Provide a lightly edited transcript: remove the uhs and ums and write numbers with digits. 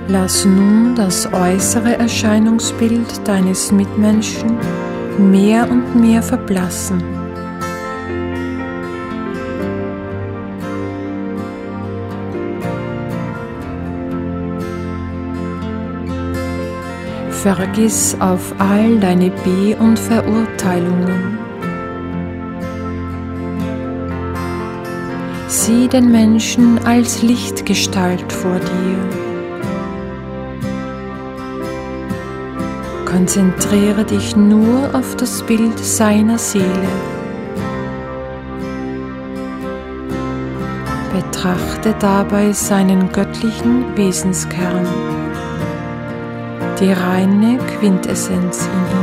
Lass nun das äußere Erscheinungsbild deines Mitmenschen mehr und mehr verblassen. Vergiss auf all deine Be- und Verurteilungen. Sieh den Menschen als Lichtgestalt vor dir. Konzentriere dich nur auf das Bild seiner Seele. Betrachte dabei seinen göttlichen Wesenskern, die reine Quintessenz in ihm.